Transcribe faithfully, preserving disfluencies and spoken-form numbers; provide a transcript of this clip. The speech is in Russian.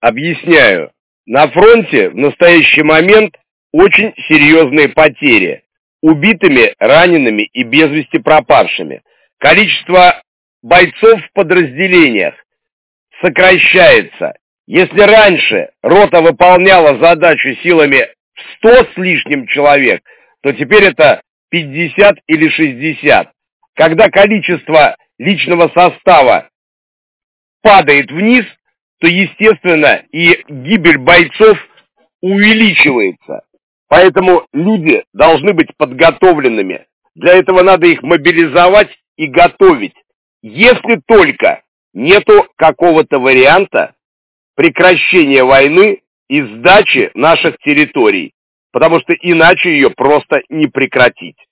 Объясняю. На фронте в настоящий момент очень серьезные потери. Убитыми, ранеными и без вести пропавшими. Количество бойцов в подразделениях сокращается. Если раньше рота выполняла задачу силами в сто с лишним человек, то теперь это пятьдесят или шестьдесят. Когда количество личного состава падает вниз, то, естественно, и гибель бойцов увеличивается. Поэтому люди должны быть подготовленными. Для этого надо их мобилизовать и готовить. Если только нету какого-то варианта прекращения войны и сдачи наших территорий, потому что иначе ее просто не прекратить.